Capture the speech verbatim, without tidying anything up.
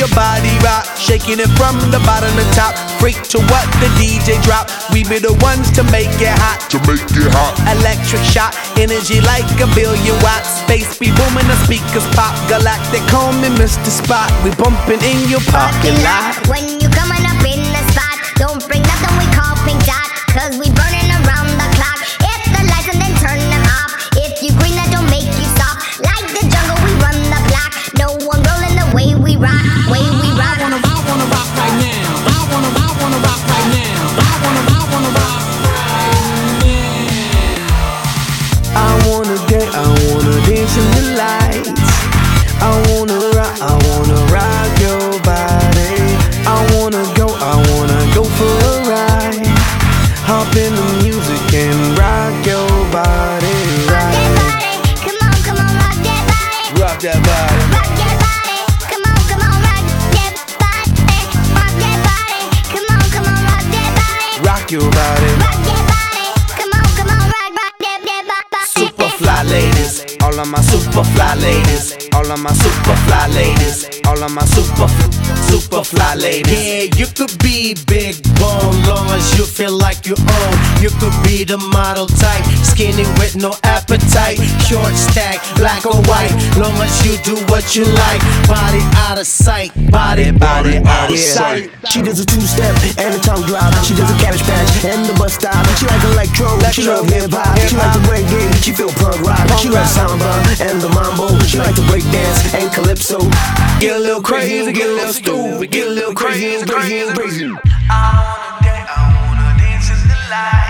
your body rock, shaking it from the bottom to top. Freak to what the D J drop. We be the ones to make it hot. To make it hot. Electric shock, energy like a billion watts. Space be booming, the speakers pop. Galactic, call me Mister Spot. We bumping in your parking lot. When you coming up in the spot, don't bring nothing we call pink dot, cause we burning around the clock. Hit the lights and then turn them off. If you green, that don't make you stop. Like the jungle, we run the block. No one rolling the way we rock, way we rock. I wanna, I wanna rock right now. I wanna, I wanna rock right now. I wanna, I wanna rock right now. I wanna get, I wanna dance in the lights. I wanna rock, I wanna rock your body. I wanna go, I wanna go for a ride. Hop in the music and rock your body, Rock that right? body, come on, come on, rock that body. Rock that body. Rock that body, come on, come on, rock that body. Rock that body, come on, come on, rock that body. Rock your body. Rock that body, come on, come on, rock, rock that, that body. Super fly ladies, all of my super fly ladies, all of my super fly ladies, all of my super, super fly ladies. Yeah, you could be big bone, long as you feel like you own. You could be the model type, skinny with no appetite. Short stack, black or white, long as you do what you like. Body out of sight, body, body out of sight. She does a two-step and a tongue drop. She does a cabbage patch and the bus stop. She like electro, she love hip-hop. She like the reggae, she feel punk rock. She like samba and the mambo. She like to break dance and calypso. Get a little crazy, get a little stupid, get a little crazy, crazy, crazy. I wanna dance, I wanna dance in the light.